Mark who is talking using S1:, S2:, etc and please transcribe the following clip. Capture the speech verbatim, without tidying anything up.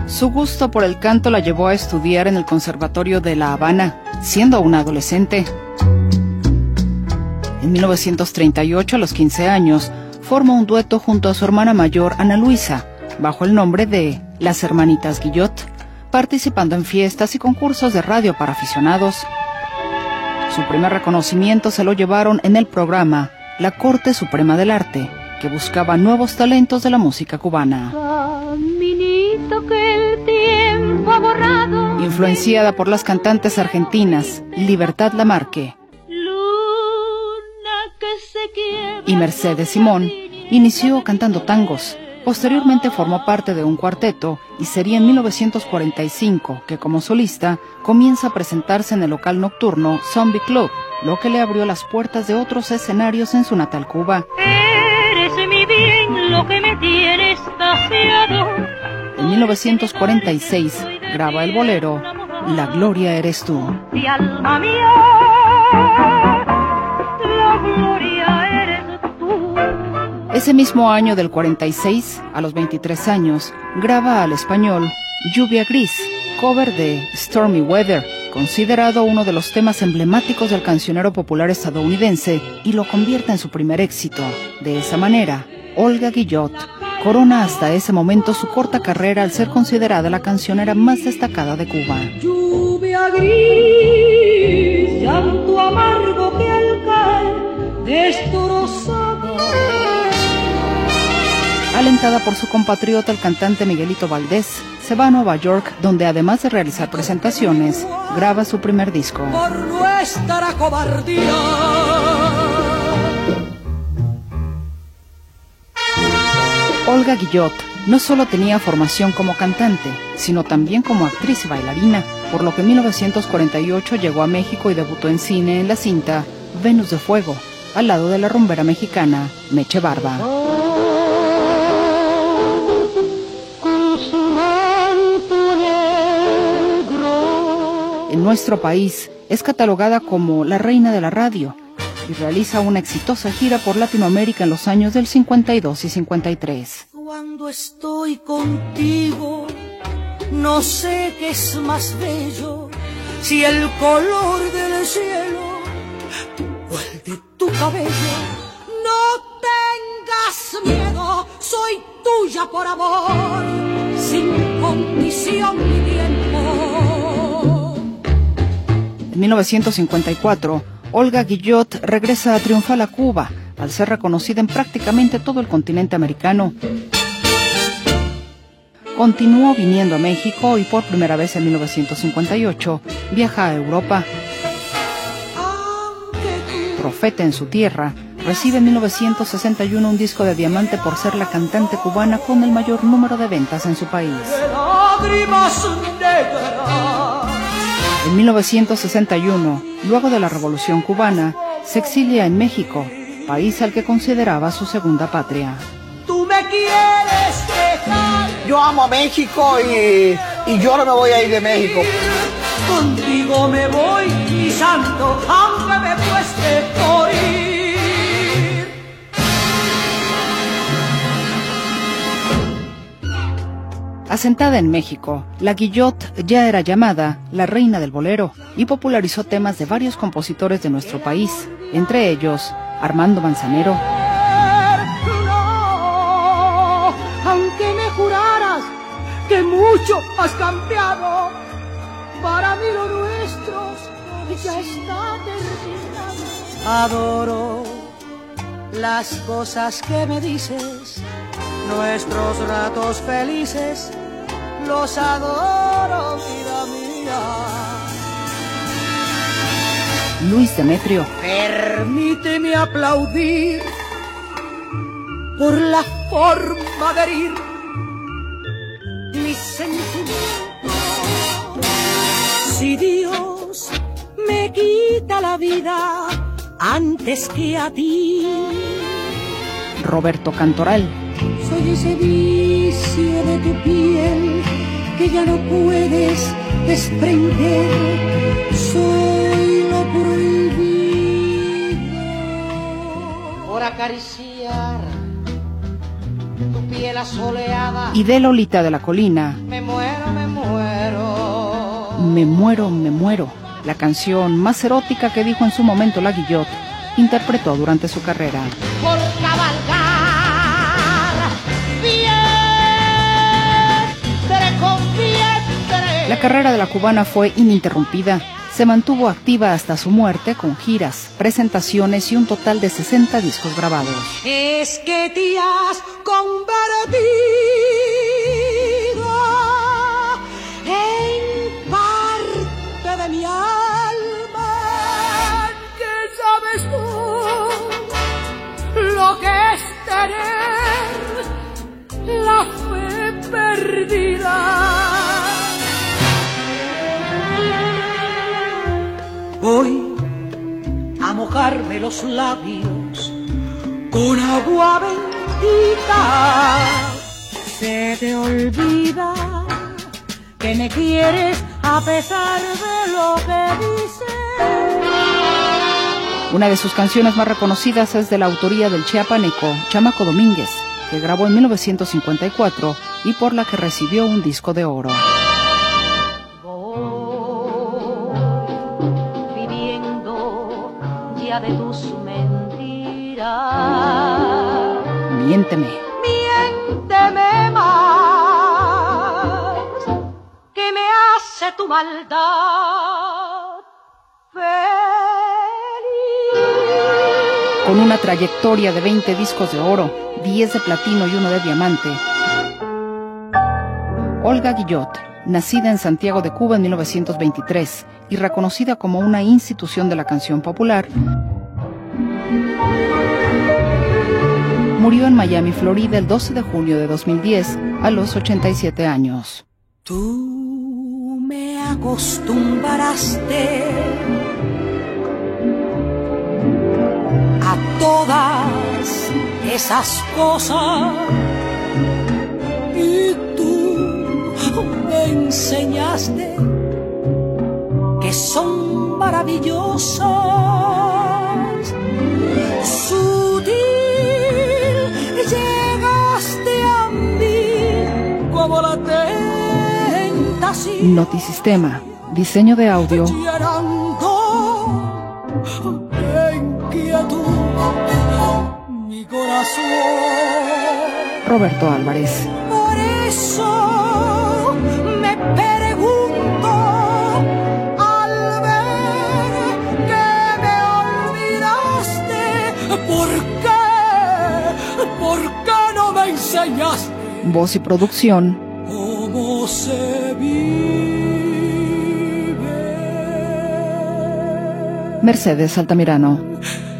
S1: Su gusto por el canto la llevó a estudiar en el Conservatorio de La Habana, siendo una adolescente. En mil novecientos treinta y ocho, a los quince años, forma un dueto junto a su hermana mayor, Ana Luisa, bajo el nombre de Las Hermanitas Guillot, participando en fiestas y concursos de radio para aficionados. Su primer reconocimiento se lo llevaron en el programa La Corte Suprema del Arte, que buscaba nuevos talentos de la música cubana.
S2: Caminito que el tiempo ha borrado.
S1: Influenciada por las cantantes argentinas Libertad Lamarque y Mercedes Simón, inició cantando tangos. Posteriormente formó parte de un cuarteto y sería en mil novecientos cuarenta y cinco que como solista comienza a presentarse en el local nocturno Zombie Club, lo que le abrió las puertas de otros escenarios en su natal Cuba.
S2: Eres mi bien, lo que me tiene extasiado.
S1: En mil novecientos cuarenta y seis graba el bolero La Gloria Eres Tú.
S2: Mi alma mía, la gloria eres tú.
S1: Ese mismo año del cuarenta y seis, a los veintitrés años, graba al español Lluvia Gris, cover de Stormy Weather, considerado uno de los temas emblemáticos del cancionero popular estadounidense, y lo convierte en su primer éxito. De esa manera, Olga Guillot corona hasta ese momento su corta carrera al ser considerada la cancionera más destacada de Cuba.
S2: Lluvia gris, llanto amargo que al caer destrozado.
S1: Alentada por su compatriota el cantante Miguelito Valdés, se va a Nueva York, donde además de realizar presentaciones, graba su primer disco.
S2: Por nuestra cobardía.
S1: Olga Guillot no solo tenía formación como cantante, sino también como actriz y bailarina, por lo que en mil novecientos cuarenta y ocho llegó a México y debutó en cine en la cinta Venus de Fuego, al lado de la rumbera mexicana Meche Barba. En nuestro país es catalogada como la reina de la radio y realiza una exitosa gira por Latinoamérica en los años del cincuenta y dos y cincuenta y tres.
S2: Cuando estoy contigo, no sé qué es más bello, si el color del cielo o el de tu cabello. No tengas miedo, soy tuya por amor, sin condición ni tiempo.
S1: En mil novecientos cincuenta y cuatro, Olga Guillot regresa a triunfal a Cuba, al ser reconocida en prácticamente todo el continente americano. Continuó viniendo a México y por primera vez en mil novecientos cincuenta y ocho viaja a Europa. Profeta en su tierra, recibe en mil novecientos sesenta y uno un disco de diamante por ser la cantante cubana con el mayor número de ventas en su país. En mil novecientos sesenta y uno, luego de la Revolución Cubana, se exilia en México, país al que consideraba su segunda patria.
S2: Tú me quieres dejar.
S3: Yo amo a México y, y yo no me voy a ir de México.
S2: Contigo me voy, mi santo, aunque me cueste morir.
S1: Asentada en México, la Guillot ya era llamada la reina del bolero y popularizó temas de varios compositores de nuestro país, entre ellos Armando Manzanero.
S2: No, aunque me juraras que mucho has cambiado, para mí lo nuestro ya está terminado. Adoro las cosas que me dices, nuestros ratos felices, los adoro, vida mía.
S1: Luis Demetrio.
S2: Permíteme aplaudir por la forma de herir mis sentimientos. Si Dios me quita la vida antes que a ti.
S1: Roberto Cantoral.
S2: Soy ese vicio de tu piel que ya no puedes desprender. Soy lo prohibido. Por acariciar tu piel piel asoleada.
S1: Y de Lolita de la Colina,
S2: Me muero, me muero.
S1: Me muero, me muero, la canción más erótica que dijo en su momento la Guillot, interpretó durante su carrera.
S2: Por cabalgar, vientre con vientre.
S1: La carrera de la cubana fue ininterrumpida. Se mantuvo activa hasta su muerte con giras, presentaciones y un total de sesenta discos grabados.
S2: Es que te has convertido en parte de mi alma. Que sabes tú lo que es tener la fe perdida. Voy a mojarme los labios con agua bendita. Se te olvida que me quieres a pesar de lo que dices.
S1: Una de sus canciones más reconocidas es de la autoría del chiapaneco Chamaco Domínguez, que grabó en mil novecientos cincuenta y cuatro y por la que recibió un disco de oro.
S2: De tus mentiras.
S1: Miénteme.
S2: Miénteme más, que me hace tu maldad feliz.
S1: Con una trayectoria de veinte discos de oro, diez de platino y uno de diamante, Olga Guillot, nacida en Santiago de Cuba en mil novecientos veintitrés y reconocida como una institución de la canción popular, murió en Miami, Florida, el doce de junio de dos mil diez, a los ochenta y siete años.
S2: Tú me acostumbraste a todas esas cosas y tú me enseñaste que son maravillosas. Sutil llegaste a mí como la tentación.
S1: Notisistema, diseño de audio,
S2: llenando de inquietud mi corazón.
S1: Roberto Álvarez.
S2: Por eso me pregunto al ver que me olvidaste, ¿por qué? ¿Por qué no me enseñaste
S1: Voz y producción,
S2: cómo se vive?
S1: Mercedes Altamirano.